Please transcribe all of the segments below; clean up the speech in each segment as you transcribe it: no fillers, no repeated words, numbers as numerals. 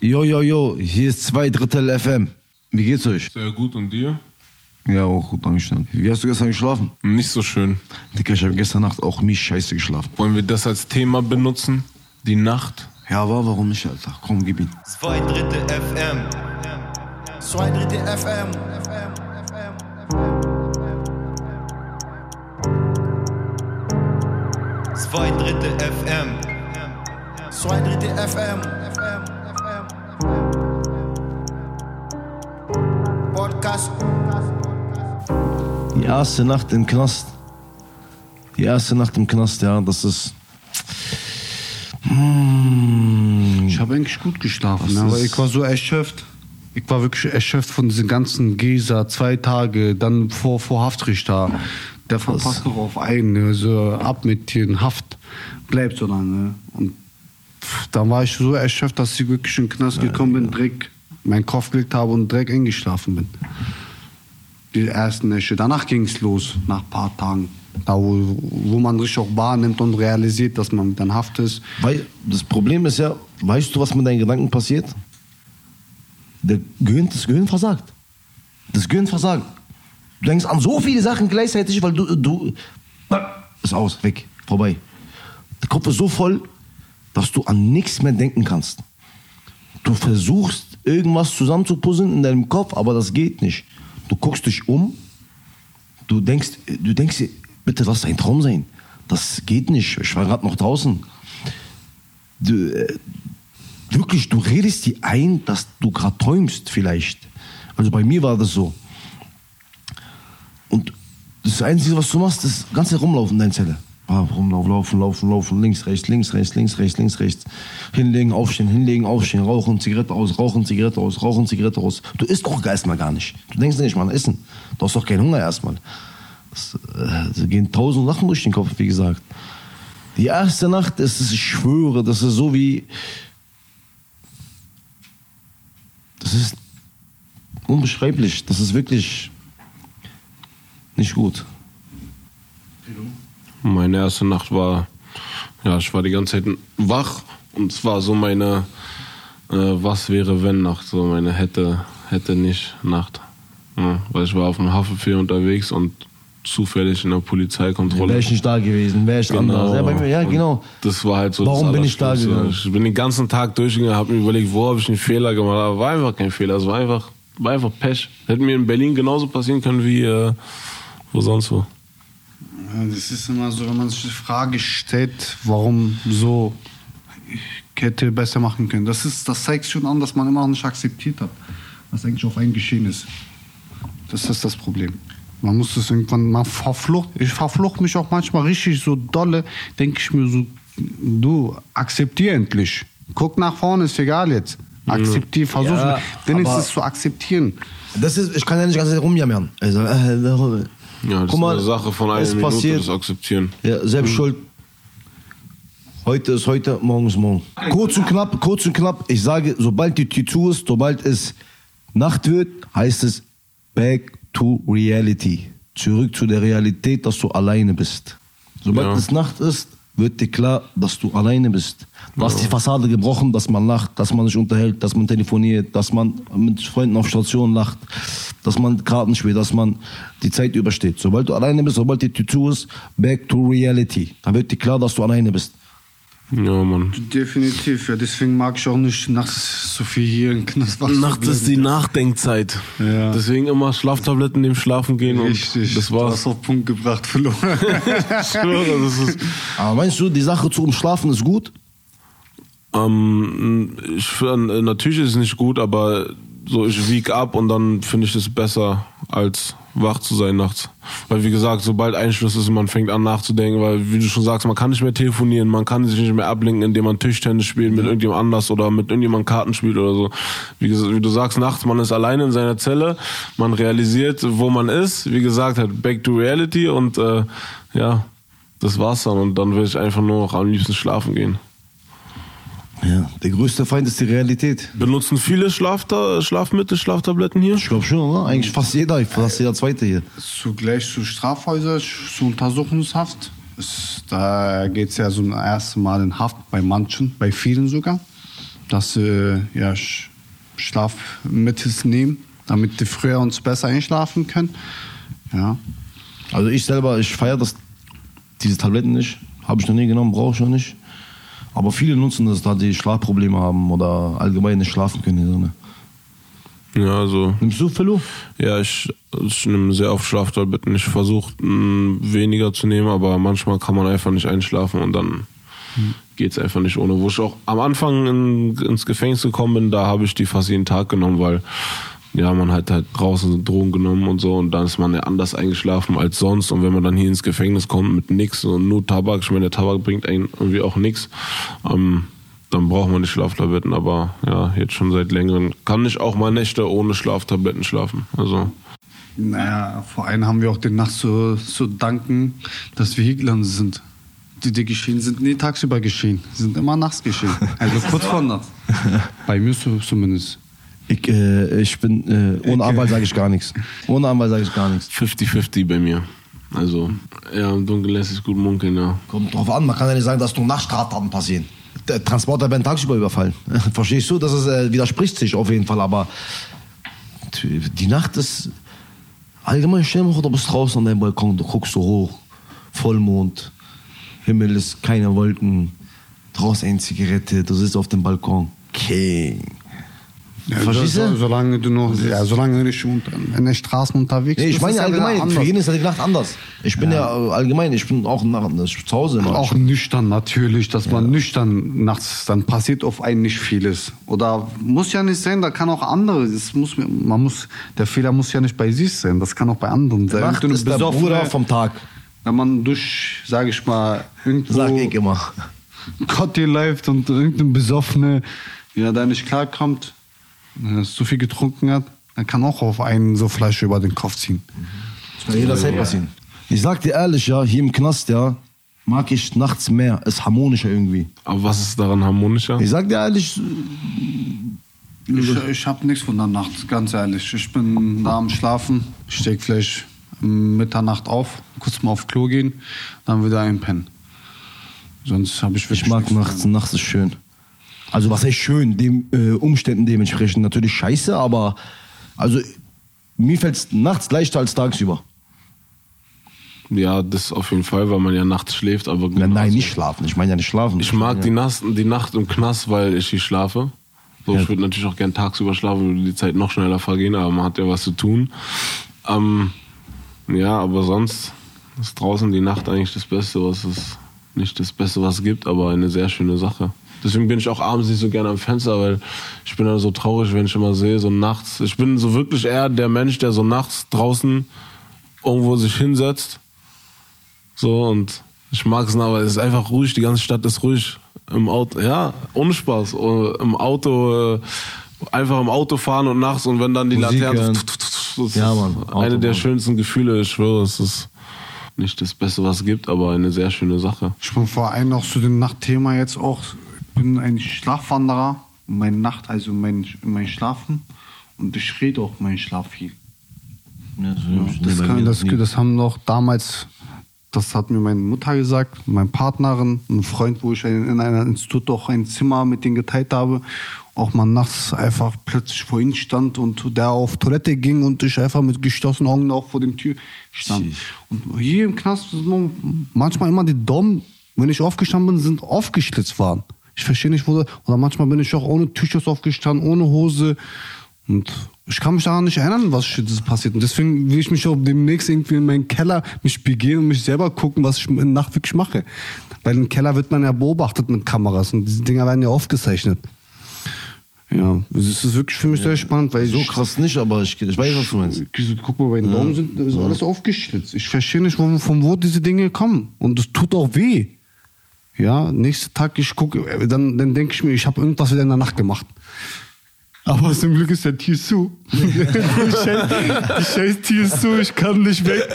Jo, hier ist 2/3 FM. Wie geht's euch? Sehr gut, und dir? Ja, auch gut, danke. Wie hast du gestern geschlafen? Nicht so schön. Digga, ich habe gestern Nacht auch mies scheiße geschlafen. Wollen wir das als Thema benutzen? Die Nacht? Ja, aber warum nicht, Alter? Komm, gib ihn. 2/3 FM. 2/3 FM. 2/3 FM. 2/3 FM. Podcast. Die erste Nacht im Knast. Ja, das ist... Ich habe eigentlich gut geschlafen, aber ich war so erschöpft. Ich war wirklich erschöpft von diesen ganzen Gesa, 2 Tage, dann vor Haftrichter. Der verpasst doch auf einen, so ab mit dir in Haft, bleibt so lange. Und dann war ich so erschöpft, dass ich wirklich in den Knast gekommen bin, direkt meinen Kopf gelegt habe und direkt eingeschlafen bin. Die ersten Nächte. Danach ging es los, nach ein paar Tagen. Da, wo man sich auch wahrnimmt und realisiert, dass man dann Haft ist. Weil das Problem ist ja, weißt du, was mit deinen Gedanken passiert? Das Gehirn versagt. Das Gehirn versagt. Du denkst an so viele Sachen gleichzeitig, weil du ist aus, weg, vorbei. Der Kopf ist so voll, dass du an nichts mehr denken kannst. Du versuchst, irgendwas zusammenzupuzzeln in deinem Kopf, aber das geht nicht. Du guckst dich um, du denkst dir, bitte lass ein Traum sein. Das geht nicht, ich war gerade noch draußen. Wirklich, du redest dir ein, dass du gerade träumst vielleicht. Also bei mir war das so. Und das Einzige, was du machst, ist ganz herumlaufen in deiner Zelle. Laufen, links, rechts. Hinlegen, aufstehen, rauchen, Zigarette aus. Du isst doch erstmal gar nicht. Du denkst nicht mal an Essen. Du hast doch keinen Hunger erstmal. Da gehen 1000 Sachen durch den Kopf, wie gesagt. Die erste Nacht, ich schwöre, das ist so wie... Das ist unbeschreiblich. Das ist wirklich nicht gut. Meine erste Nacht war, ich war die ganze Zeit wach und es war so meine was wäre wenn Nacht, so meine hätte nicht Nacht. Ja, weil ich war auf dem Haftbefehl unterwegs und zufällig in der Polizeikontrolle. Wäre ich nicht da gewesen, wäre ich anders. Ja, bei mir, ja, genau. Das war halt so. Warum bin ich da gegangen? Ich bin den ganzen Tag durchgegangen, habe mir überlegt, wo habe ich einen Fehler gemacht. Aber war einfach kein Fehler, es war einfach Pech. Hätte mir in Berlin genauso passieren können wie wo sonst wo. Ja, das ist immer so, wenn man sich die Frage stellt, warum so, ich hätte besser machen können. Das zeigt schon an, dass man immer noch nicht akzeptiert hat, was eigentlich auf einen geschehen ist. Das ist das Problem. Man muss das irgendwann, ich verfluche mich auch manchmal richtig so dolle, denke ich mir so, du, akzeptier endlich. Guck nach vorne, ist egal jetzt. Akzeptier, versuch wenigstens zu akzeptieren. Ich kann ja nicht ganz rumjammern. Also, ja, das ist eine Sache von einer Minute, das akzeptieren. Ja, selbst schuld. Heute ist heute, morgen ist morgen. Kurz und knapp, ich sage, sobald die Tür zu ist, sobald es Nacht wird, heißt es back to reality. Zurück zu der Realität, dass du alleine bist. Sobald es Nacht ist, wird dir klar, dass du alleine bist. Du hast die Fassade gebrochen, dass man lacht, dass man sich unterhält, dass man telefoniert, dass man mit Freunden auf Station lacht, dass man Karten spielt, dass man die Zeit übersteht. Sobald du alleine bist, sobald die Tür zu ist, back to reality. Dann wird dir klar, dass du alleine bist. Ja, Mann. Definitiv, ja. Deswegen mag ich auch nicht nachts so viel hier im Knast wach. Nachts ist die Nachdenkzeit. Ja. Deswegen immer Schlaftabletten neben Schlafen gehen. Richtig. Und das war's. Du hast auf Punkt gebracht, verloren. Aber meinst du, die Sache zum Schlafen ist gut? Natürlich ist es nicht gut, aber so ich wiege ab und dann finde ich es besser, als wach zu sein nachts. Weil wie gesagt, sobald Einschluss ist, man fängt an nachzudenken, weil wie du schon sagst, man kann nicht mehr telefonieren, man kann sich nicht mehr ablenken, indem man Tischtennis spielt mit irgendjemand anders oder mit irgendjemandem Karten spielt oder so. Wie du sagst, nachts, man ist alleine in seiner Zelle, man realisiert, wo man ist, wie gesagt, halt back to reality und das war's dann und dann will ich einfach nur noch am liebsten schlafen gehen. Ja, der größte Feind ist die Realität. Benutzen viele Schlafmittel, Schlaftabletten hier? Ich glaube schon, oder? Eigentlich fast jeder Zweite hier. Zugleich zu Strafhäusern, zu Untersuchungshaft. Da geht es ja so ein erstes Mal in Haft bei manchen, bei vielen sogar. dass Schlafmittel nehmen, damit die früher uns besser einschlafen können. Ja. Also ich feiere diese Tabletten nicht. Habe ich noch nie genommen, brauche ich noch nicht. Aber viele nutzen das, da die Schlafprobleme haben oder allgemein nicht schlafen können. So, ne? Ja, also. Nimmst du, Philo? Ja, ich nehme sehr oft Schlaftabletten. Ich versuche weniger zu nehmen, aber manchmal kann man einfach nicht einschlafen und dann geht's einfach nicht ohne. Wo ich auch am Anfang ins Gefängnis gekommen bin, da habe ich die fast jeden Tag genommen, weil ja, man hat halt draußen Drogen genommen und so und dann ist man ja anders eingeschlafen als sonst und wenn man dann hier ins Gefängnis kommt mit nichts und nur Tabak, ich meine, der Tabak bringt einen irgendwie auch nichts, dann braucht man die Schlaftabletten, aber ja, jetzt schon seit längerem kann ich auch mal Nächte ohne Schlaftabletten schlafen, also. Naja, vor allem haben wir auch den Nacht zu danken, dass wir Hitlern sind. Die geschehen sind nie tagsüber geschehen, sind immer nachts geschehen, also kurz vor Nacht. Bei mir zumindest. Ich bin, ohne Anwalt sage ich gar nichts. 50-50 bei mir. Also, ja, im Dunkeln lässt sich gut munkeln, ja. Kommt drauf an, man kann ja nicht sagen, dass nur Nachtstraftaten passieren. Der Transporter werden tagsüber überfallen. Verstehst du? Das widerspricht sich auf jeden Fall, aber die Nacht ist allgemein, stell dir mal vor, du bist draußen an deinem Balkon, du guckst so hoch, Vollmond, Himmel ist keine Wolken, draußen eine Zigarette, du sitzt auf dem Balkon. King. Ja, verstehst du? Solange du nicht in den Straßen unterwegs bist. Nee, ich meine ja allgemein, für jeden ist die Nacht anders. Ich bin ja allgemein, ich bin auch zu Hause immer. Auch nüchtern natürlich, dass man nüchtern nachts, dann passiert auf einen nicht vieles. Oder muss ja nicht sein, da kann auch andere, der Fehler muss ja nicht bei sich sein, das kann auch bei anderen sein. Nacht ist der Bruder vom Tag. Wenn man durch, sage ich mal, irgendwo sag ich immer, Kotti läuft und irgendein Besoffene, da nicht klarkommt, wenn er zu viel getrunken hat, dann kann auch auf einen so Fleisch über den Kopf ziehen. Das kann jederzeit passieren. Ich sag dir ehrlich, ja, hier im Knast, mag ich nachts mehr. Ist harmonischer irgendwie. Aber was ist daran harmonischer? Ich sag dir ehrlich, ich hab nichts von der Nacht, ganz ehrlich. Ich bin da am Schlafen, steig vielleicht Mitternacht auf, kurz mal auf Klo gehen, dann wieder einpennen. Sonst habe ich wirklich. Ich mag nachts ist schön. Also was heißt schön, den Umständen dementsprechend natürlich scheiße, aber also mir fällt es nachts leichter als tagsüber. Ja, das auf jeden Fall, weil man ja nachts schläft, aber nein, nicht schlafen. Ich meine ja nicht schlafen. Ich mag die Nacht im Knast, weil ich hier schlafe. So, ich würde natürlich auch gern tagsüber schlafen, würde die Zeit noch schneller vergehen, aber man hat ja was zu tun. Ja, aber sonst ist draußen die Nacht eigentlich das Beste, nicht das Beste, was es gibt, aber eine sehr schöne Sache. Deswegen bin ich auch abends nicht so gerne am Fenster, weil ich bin dann so traurig, wenn ich immer sehe, so nachts. Ich bin so wirklich eher der Mensch, der so nachts draußen irgendwo sich hinsetzt. So, und ich mag es, aber es ist einfach ruhig, die ganze Stadt ist ruhig. Im Auto, ja, ohne Spaß. Im Auto, einfach im Auto fahren und nachts und wenn dann die Laternen. Das ja, Mann, ist eine der schönsten Gefühle, ich schwöre, es ist nicht das Beste, was es gibt, aber eine sehr schöne Sache. Ich bin vor allem auch zu dem Nachtthema jetzt auch. Ich bin ein Schlafwanderer, meine Nacht, also mein Schlafen, und ich rede auch meinen Schlaf viel. Ja, das haben noch damals, das hat mir meine Mutter gesagt, meine Partnerin, ein Freund, wo ich in einem Institut auch ein Zimmer mit denen geteilt habe, auch mal nachts einfach plötzlich vor ihm stand und der auf Toilette ging und ich einfach mit geschlossenen Augen auch vor dem Tür stand. Und hier im Knast manchmal immer die Daumen, wenn ich aufgestanden bin, sind aufgeschlitzt waren. Ich verstehe nicht, oder manchmal bin ich auch ohne T-Shirts aufgestanden, ohne Hose. Und ich kann mich daran nicht erinnern, was passiert. Und deswegen will ich mich auch demnächst irgendwie in meinen Keller mich begehen und mich selber gucken, was ich in der Nacht wirklich mache. Weil im Keller wird man ja beobachtet mit Kameras und diese Dinger werden ja aufgezeichnet. Ja, es ist wirklich für mich sehr spannend, weil so krass nicht, aber ich weiß, was du meinst. Guck mal, bei den Daumen ist alles aufgeschlitzt. Ich verstehe nicht, von wo diese Dinge kommen. Und es tut auch weh. Ja, nächsten Tag, ich gucke, dann denke ich mir, ich habe irgendwas wieder in der Nacht gemacht. Aber zum Glück ist der Tür zu. Die scheiß Tür ist zu, ich kann nicht weg.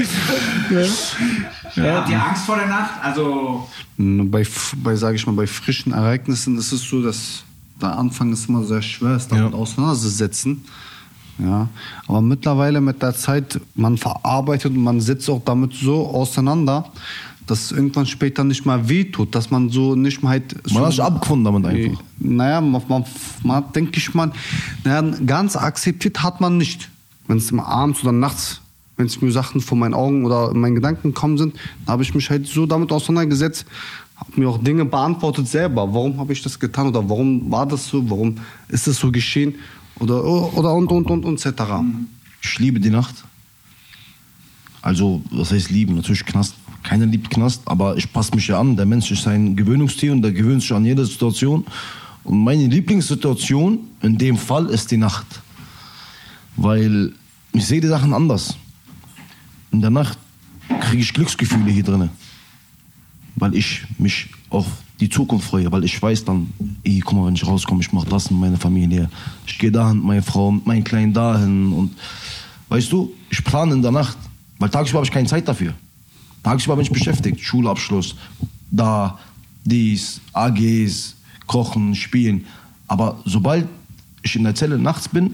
Ja. Habt ihr Angst vor der Nacht? Also bei frischen Ereignissen ist es so, dass der Anfang ist immer sehr schwer, es damit auseinanderzusetzen. Ja, aber mittlerweile mit der Zeit, man verarbeitet und man setzt auch damit so auseinander, dass es irgendwann später nicht mal wehtut, dass man so nicht mal halt... Man hat sich abgefunden damit einfach. Naja, man denke ich mal, ganz akzeptiert hat man nicht. Wenn es abends oder nachts, wenn es mir Sachen vor meinen Augen oder in meinen Gedanken gekommen sind, da habe ich mich halt so damit auseinandergesetzt, habe mir auch Dinge beantwortet selber. Warum habe ich das getan oder warum war das so, warum ist das so geschehen oder und etc. Ich liebe die Nacht. Also, was heißt lieben? Natürlich Knast. Keiner liebt Knast, aber ich passe mich ja an. Der Mensch ist ein Gewöhnungstier und der gewöhnt sich an jede Situation. Und meine Lieblingssituation in dem Fall ist die Nacht. Weil ich sehe die Sachen anders. In der Nacht kriege ich Glücksgefühle hier drin. Weil ich mich auf die Zukunft freue. Weil ich weiß dann, guck mal, wenn ich rauskomme, ich mache das mit meiner Familie. Ich gehe dahin mit meiner Frau, mit meinen Kleinen dahin. Und weißt du, ich plane in der Nacht. Weil tagsüber habe ich keine Zeit dafür. Tagsüber bin ich beschäftigt. Schulabschluss, da, dies, AGs, Kochen, Spielen. Aber sobald ich in der Zelle nachts bin,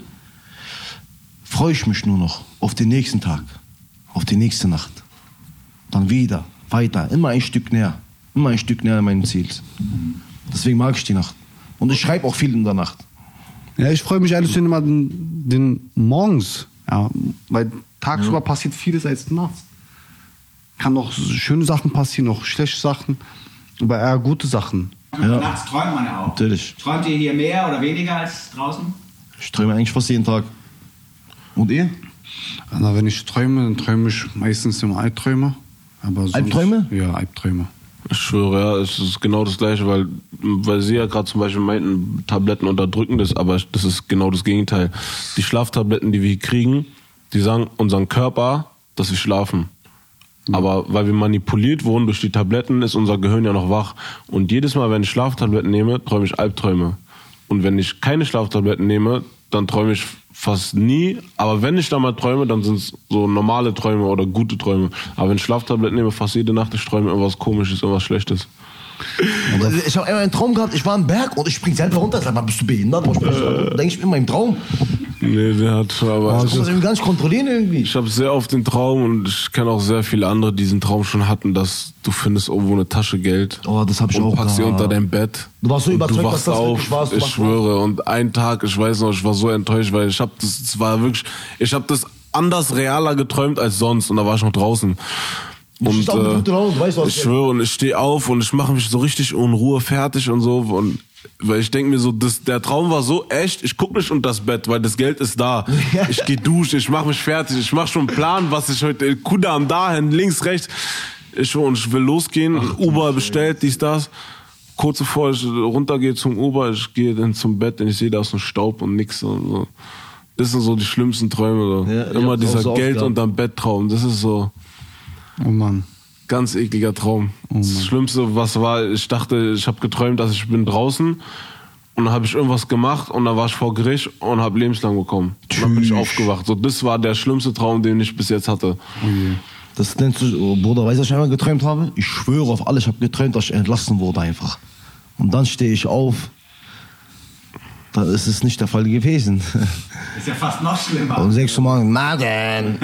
freue ich mich nur noch auf den nächsten Tag, auf die nächste Nacht. Dann wieder, weiter, immer ein Stück näher meinem Ziel. Deswegen mag ich die Nacht. Und ich schreibe auch viel in der Nacht. Ja, ich freue mich eigentlich immer den morgens. Ja, weil tagsüber passiert vieles als nachts. Kann auch schöne Sachen passieren, auch schlechte Sachen, aber eher gute Sachen. Ja. Nachts träumt man ja auch. Natürlich. Träumt ihr hier mehr oder weniger als draußen? Ich träume eigentlich fast jeden Tag. Und ihr? Also wenn ich träume, dann träume ich meistens immer Albträume. Aber sonst, Albträume? Ja, Albträume. Ich schwöre, ja, es ist genau das Gleiche, weil sie ja gerade zum Beispiel meinten, Tabletten unterdrücken das, aber das ist genau das Gegenteil. Die Schlaftabletten, die wir hier kriegen, die sagen unserem Körper, dass wir schlafen. Aber weil wir manipuliert wurden durch die Tabletten, ist unser Gehirn ja noch wach. Und jedes Mal, wenn ich Schlaftabletten nehme, träume ich Albträume. Und wenn ich keine Schlaftabletten nehme, dann träume ich fast nie. Aber wenn ich da mal träume, dann sind es so normale Träume oder gute Träume. Aber wenn ich Schlaftabletten nehme, fast jede Nacht, ich träume irgendwas Komisches, irgendwas Schlechtes. Ich habe einmal einen Traum gehabt, ich war im Berg und ich spring selber runter. Ich sag mal, bist du behindert? Denke ich in meinem Traum. Nee, der hat aber... Ich kann das irgendwie gar nicht kontrollieren irgendwie. Ich habe sehr oft den Traum und ich kenne auch sehr viele andere, die diesen Traum schon hatten, dass du findest irgendwo eine Tasche Geld. Oh, das habe ich und auch packst sie unter dein Bett. Du warst so überzeugt, du wachst dass das auf, wirklich war. ich schwöre. Und einen Tag, ich weiß noch, ich war so enttäuscht, weil ich habe das anders realer geträumt als sonst und da war ich noch draußen. Und ich schwöre, und ich stehe auf und ich mache mich so richtig in Ruhe fertig und so. Und weil ich denke mir so, der Traum war so echt, ich gucke nicht unter das Bett, weil das Geld ist da. Ich gehe duschen, ich mache mich fertig, ich mache schon einen Plan, was ich heute, Kudam dahin, links, rechts. Ich will losgehen, Uber bestellt, dies, das. Kurz bevor ich runtergehe zum Uber, ich gehe dann zum Bett und ich sehe, da ist ein Staub und nix. Und so. Das sind so die schlimmsten Träume. So. Ja, immer dieser so Geld unterm Bett-Traum, das ist so... Oh Mann. Ganz ekliger Traum. Das Schlimmste, was war, ich dachte, ich habe geträumt, dass ich bin draußen und dann habe ich irgendwas gemacht und dann war ich vor Gericht und habe lebenslang bekommen. Und dann bin ich aufgewacht. So, das war der schlimmste Traum, den ich bis jetzt hatte. Das nennst du, Bruder, weißt du, was ich einmal geträumt habe? Ich schwöre auf alles, ich habe geträumt, dass ich entlassen wurde einfach. Und dann stehe ich auf. Da ist es nicht der Fall gewesen. Ist ja fast noch schlimmer. Und 6 Uhr morgens, Magen.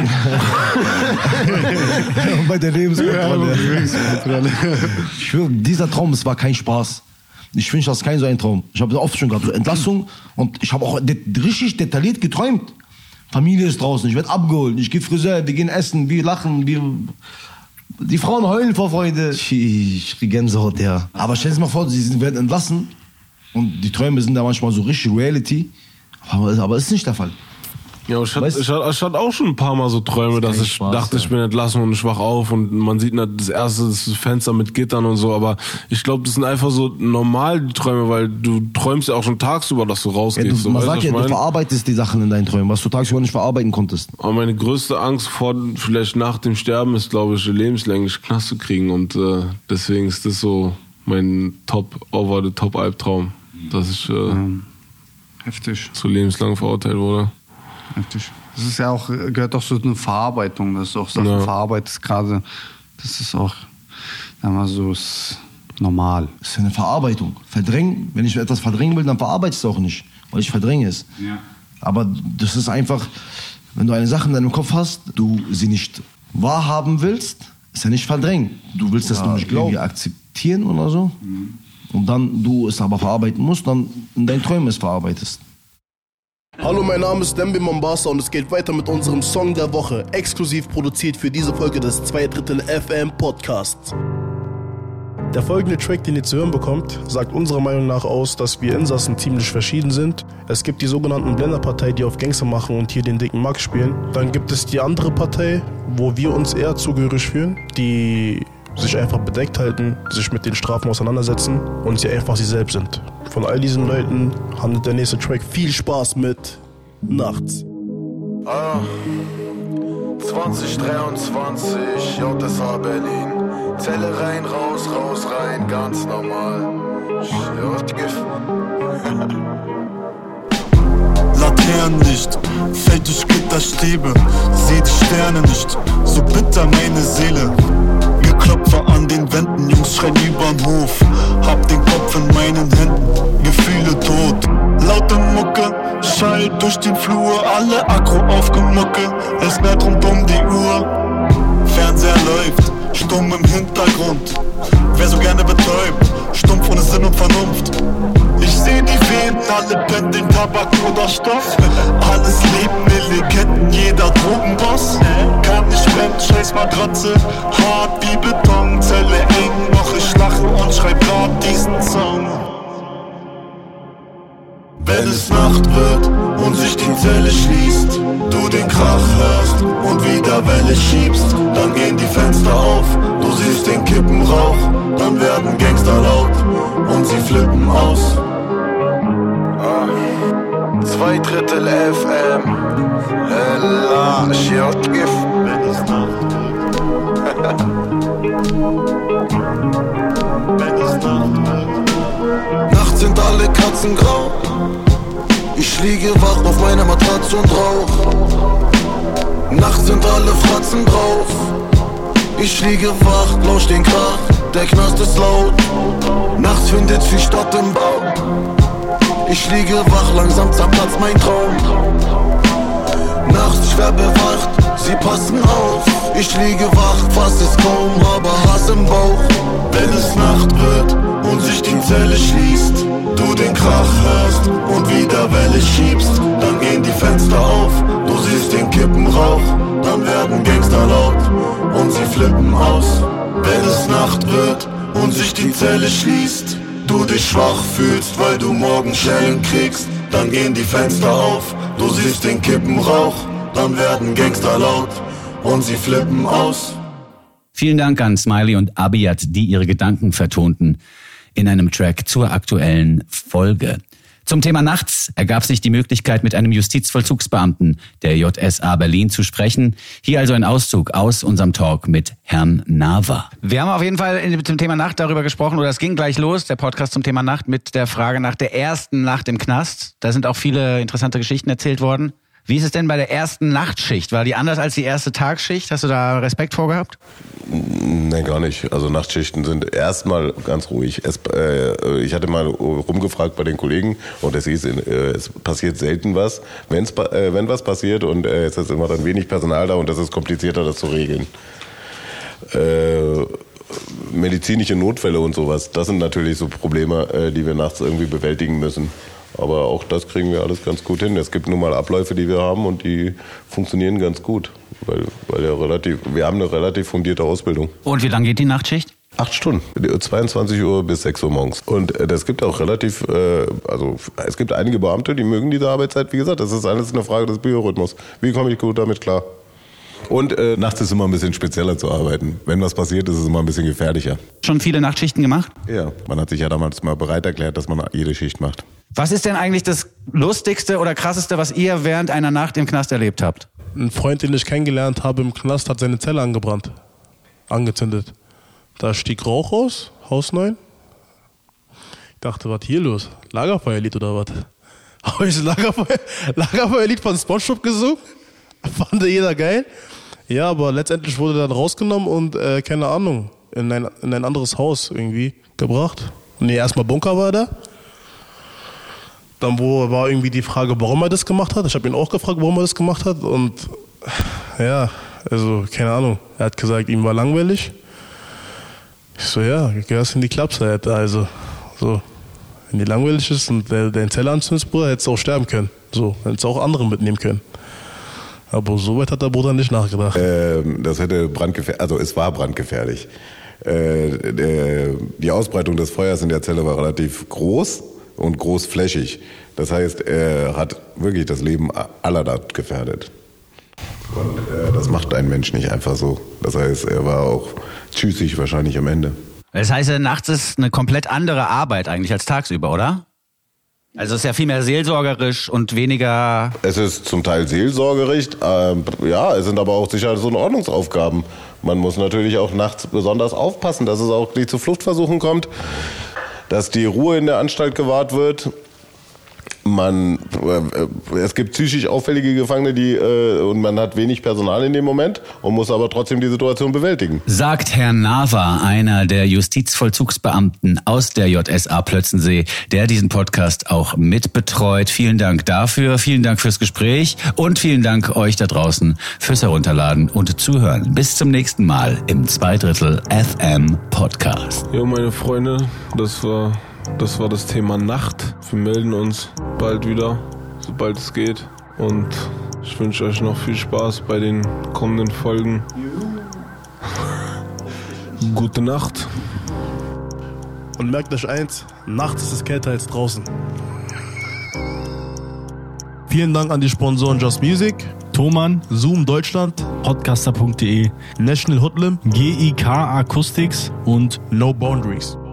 Und bei der Lebenskontrolle. Ich schwöre, dieser Traum, es war kein Spaß. Ich wünsche, das ist kein so ein Traum. Ich habe oft schon gehabt, so Entlassung. Und ich habe auch richtig detailliert geträumt. Familie ist draußen, ich werde abgeholt, ich gehe Friseur, wir gehen essen, wir lachen, die Frauen heulen vor Freude. Ich kriege Gänsehaut, ja. Aber stell dir mal vor, sie werden entlassen. Und die Träume sind da manchmal so richtig Reality, aber ist nicht der Fall. Ja, ich hatte auch schon ein paar Mal so Träume, dass ich dachte, ich bin entlassen und ich wach auf und man sieht das erste das Fenster mit Gittern und so, aber ich glaube, das sind einfach so normal die Träume, weil du träumst ja auch schon tagsüber, dass du rausgehst. Ja, man sagt ja, du verarbeitest die Sachen in deinen Träumen, was du tagsüber nicht verarbeiten konntest. Aber meine größte Angst vor, vielleicht nach dem Sterben, ist, glaube ich, lebenslänglich Knast zu kriegen und deswegen ist das so mein Top-Albtraum, dass ich heftig zu lebenslang verurteilt wurde. Heftig. Das ist ja auch, gehört auch so eine Verarbeitung, dass du auch Sachen verarbeitest gerade. Das ist auch, sagen wir so, ist normal. Das ist eine Verarbeitung. Verdrängen, wenn ich etwas verdrängen will, dann verarbeite ich es auch nicht, weil ich verdränge es. Ja. Aber das ist einfach, wenn du eine Sache in deinem Kopf hast, du sie nicht wahrhaben willst, ist ja nicht verdrängen. Du willst das nur nicht irgendwie akzeptieren oder so. Und dann du es aber verarbeiten musst, dann in deinen Träumen es verarbeitest. Hallo, mein Name ist Dembe Mombasa und es geht weiter mit unserem Song der Woche, exklusiv produziert für diese Folge des 2/3 FM Podcasts. Der folgende Track, den ihr zu hören bekommt, sagt unserer Meinung nach aus, dass wir Insassen ziemlich verschieden sind. Es gibt die sogenannten Blender-Partei, die auf Gangster machen und hier den dicken Max spielen. Dann gibt es die andere Partei, wo wir uns eher zugehörig fühlen, die sich einfach bedeckt halten, sich mit den Strafen auseinandersetzen und sie einfach sie selbst sind. Von all diesen Leuten handelt der nächste Track. Viel Spaß mit Nachts. 2023, JSA Berlin. Zelle rein, raus, raus, rein, ganz normal. Laternenlicht, fällt durch Gitterstäbe, seh die Sterne nicht, so bitter meine Seele. Geklopfe an den Wänden, Jungs schreien übern Hof, hab den Kopf in meinen Händen, Gefühle tot. Laute Mucke, Schall durch den Flur, alle Akku aufgemucke, es bleibt rund um die Uhr. Fernseher läuft, stumm im Hintergrund, wer so gerne betäubt, stumpf ohne Sinn und Vernunft. Ich seh die Venen, alle pendeln Tabak oder Stoff. Alles Leben, Milliketten, jeder Drogenboss. Kann nicht pennen, scheiß Matratze, hart wie Beton. Zelle eng, noch ich lache und schreib grad diesen Song. Wenn es Nacht wird und sich die Zelle schließt, du den Krach hörst und wieder Welle schiebst, dann gehen die Fenster auf, du siehst den Kippenrauch, dann werden Gangster laut und sie flippen aus. 2/3 FM, Ella, Schiotgif. Wenn es Nacht wird. Wenn es Nacht wird. Nachts sind alle Katzen grau. Ich liege wach auf meiner Matratze und rauch. Nachts sind alle Fratzen drauf. Ich liege wach, lausch den Krach, der Knast ist laut. Nachts findet viel statt im Bau. Ich liege wach, langsam zerplatzt mein Traum. Nachts schwer bewacht, sie passen auf. Ich liege wach, fass es kaum, aber Hass im Bauch. Wenn es Nacht wird und sich die Zelle schließt, du den Krach hörst und wieder Welle schiebst, dann gehen die Fenster auf, du siehst den Kippenrauch, dann werden Gangster laut und sie flippen aus. Wenn es Nacht wird und sich die Zelle schließt, du dich schwach fühlst, weil du morgen Schellen kriegst, dann gehen die Fenster auf, du siehst den Kippenrauch, dann werden Gangster laut und sie flippen aus. Vielen Dank an Smiley und Abiyat, die ihre Gedanken vertonten in einem Track zur aktuellen Folge. Zum Thema Nachts ergab sich die Möglichkeit, mit einem Justizvollzugsbeamten der JSA Berlin zu sprechen. Hier also ein Auszug aus unserem Talk mit Herrn Nava. Wir haben auf jeden Fall zum Thema Nacht darüber gesprochen, oder es ging gleich los, der Podcast zum Thema Nacht, mit der Frage nach der ersten Nacht im Knast. Da sind auch viele interessante Geschichten erzählt worden. Wie ist es denn bei der ersten Nachtschicht? War die anders als die erste Tagsschicht? Hast du da Respekt vor gehabt? Nein, gar nicht. Also Nachtschichten sind erstmal ganz ruhig. Ich hatte mal rumgefragt bei den Kollegen und es hieß, es passiert selten was. Wenn was passiert und es ist immer dann wenig Personal da und das ist komplizierter, das zu regeln. Medizinische Notfälle und sowas, das sind natürlich so Probleme, die wir nachts irgendwie bewältigen müssen. Aber auch das kriegen wir alles ganz gut hin. Es gibt nun mal Abläufe, die wir haben und die funktionieren ganz gut. Weil wir haben eine relativ fundierte Ausbildung. Und wie lange geht die Nachtschicht? 8 Stunden, 22 Uhr bis 6 Uhr morgens. Und das gibt auch relativ, es gibt einige Beamte, die mögen diese Arbeitszeit. Wie gesagt, das ist alles eine Frage des Biorhythmus. Wie komme ich gut damit klar? Und nachts ist immer ein bisschen spezieller zu arbeiten. Wenn was passiert, ist es immer ein bisschen gefährlicher. Schon viele Nachtschichten gemacht? Ja, man hat sich ja damals mal bereit erklärt, dass man jede Schicht macht. Was ist denn eigentlich das Lustigste oder Krasseste, was ihr während einer Nacht im Knast erlebt habt? Ein Freund, den ich kennengelernt habe im Knast, hat seine Zelle angezündet. Da stieg Rauch aus, Haus 9. Ich dachte, was hier los? Lagerfeuerlied oder was? Habe ich das Lagerfeuerlied von SpongeBob gesungen? Fand jeder geil. Ja, aber letztendlich wurde dann rausgenommen und, keine Ahnung, in ein anderes Haus irgendwie gebracht. Nee, erstmal Bunker war da. Dann war irgendwie die Frage, warum er das gemacht hat. Ich habe ihn auch gefragt, warum er das gemacht hat. Und ja, Also, keine Ahnung. Er hat gesagt, ihm war langweilig. Ich so, ja, gehörst in die Clubseite. Also, so, wenn die langweilig ist und dein Teller anzündest, Bruder, hättest du auch sterben können. So, hättest du auch andere mitnehmen können. Aber so weit hat der Bruder nicht nachgedacht. Das hätte brandgefährlich, also es war brandgefährlich. Die Ausbreitung des Feuers in der Zelle war relativ groß und großflächig. Das heißt, er hat wirklich das Leben aller dort gefährdet. Und das macht ein Mensch nicht einfach so. Das heißt, er war auch tschüssig wahrscheinlich am Ende. Das heißt, nachts ist eine komplett andere Arbeit eigentlich als tagsüber, oder? Also es ist ja viel mehr seelsorgerisch und weniger... Es ist zum Teil seelsorgerisch, ja, es sind aber auch Sicherheits- und Ordnungsaufgaben. Man muss natürlich auch nachts besonders aufpassen, dass es auch nicht zu Fluchtversuchen kommt, dass die Ruhe in der Anstalt gewahrt wird. Es gibt psychisch auffällige Gefangene, und man hat wenig Personal in dem Moment und muss aber trotzdem die Situation bewältigen. Sagt Herr Nava, einer der Justizvollzugsbeamten aus der JSA Plötzensee, der diesen Podcast auch mitbetreut. Vielen Dank dafür, vielen Dank fürs Gespräch und vielen Dank euch da draußen fürs Herunterladen und Zuhören. Bis zum nächsten Mal im 2/3 FM Podcast. Jo, meine Freunde, das war das Thema Nacht. Wir melden uns bald wieder, sobald es geht. Und ich wünsche euch noch viel Spaß bei den kommenden Folgen. Gute Nacht. Und merkt euch eins, nachts ist es kälter als draußen. Vielen Dank an die Sponsoren Just Music, Thomann, Zoom Deutschland, Podcaster.de, National Hoodlim, GIK Acoustics und No Boundaries.